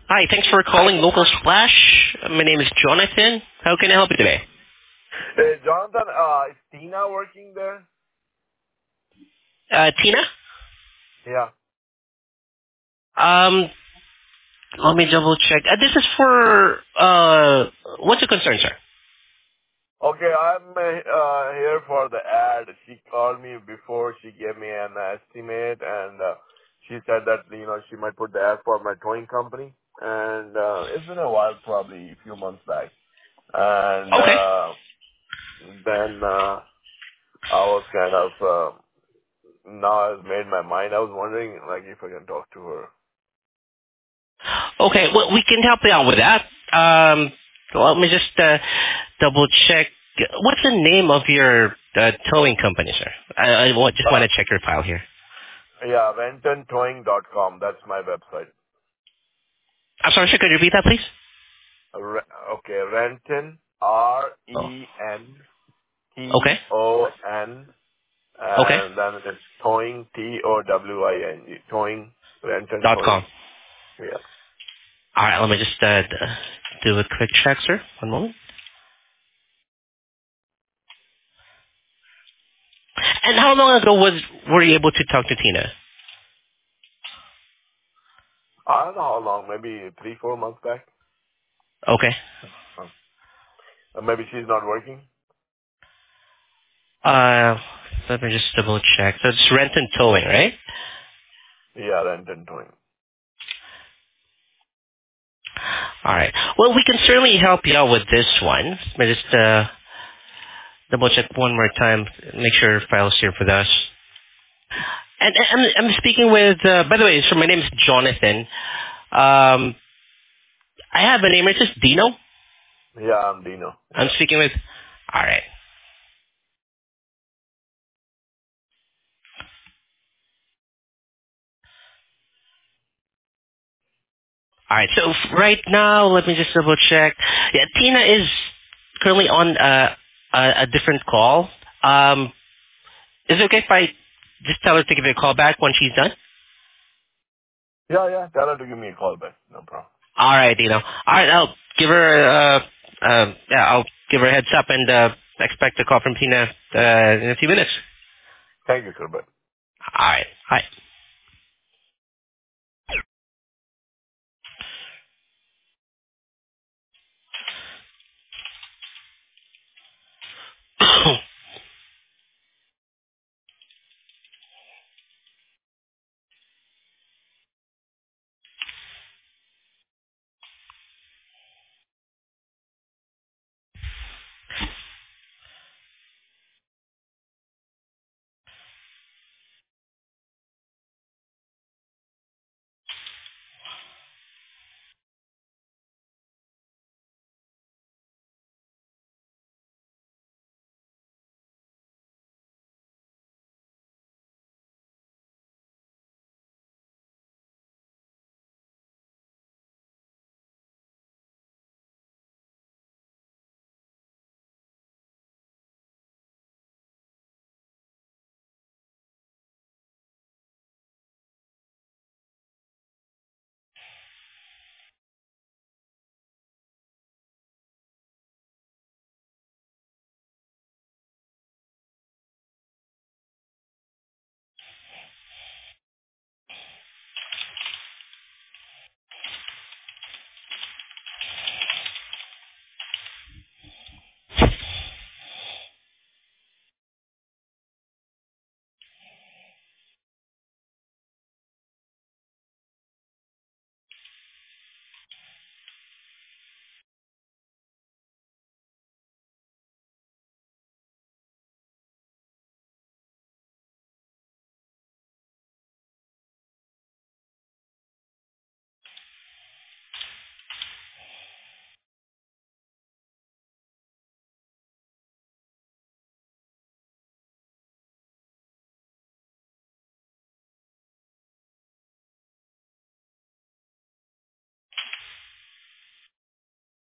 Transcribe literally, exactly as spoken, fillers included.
Hi, thanks for calling Local Splash. My name is Jonathan. How can I help you today? Hey, Jonathan, uh, is Tina working there? Uh, Tina? Yeah. Um, let me double check. Uh, this is for, uh, what's your concern, sir? Okay, I'm uh, uh, here for the ad. She called me before she gave me an estimate, and uh, she said that, you know, she might put the ad for my towing company. And uh, it's been a while, probably a few months back. And Okay. uh, then uh, I was kind of, uh, now I've made my mind. I was wondering, like, if I can talk to her. Okay, well, we can help you out with that. Um, let me just, uh, double check. What's the name of your, uh, towing company, sir? I, I wa- just want Uh, to check your file here. yeah, renton towing dot com. That's my website. I'm sorry, sir, could you repeat that, please? Re- okay, Renton, R Oh, E N okay. T O N, Okay. and then it's towing, T O W I N G, towing, Renton Dot towing. com. Yeah. All right, let me just, uh, d- do a quick check, sir. One moment. And how long ago was were you able to talk to Tina? I don't know how long, maybe three, four months back. Okay. Huh. Or maybe she's not working. Uh, let me just double check. So it's rent and towing, right? Yeah, Renton towing. All right. Well, we can certainly help you out with this one. Let me just uh, double check one more time. Make sure your file's here for us. And, and I'm, I'm speaking with. Uh, by the way, so my name is Jonathan. Um, I have a name. It's just Dino. Yeah, I'm Dino. I'm Yeah. speaking with. All right. All right. So f- right now, let me just double check. Yeah, Tina is currently on uh, a, a different call. Um, is it okay if I just tell her to give you a call back when she's done? Yeah, yeah. Tell her to give me a call back. No problem. All right, Dino. All right, I'll give her. Uh, uh, yeah, I'll give her a heads up and uh, expect a call from Tina uh, in a few minutes. Thank you, sir. Bye. All right. Hi.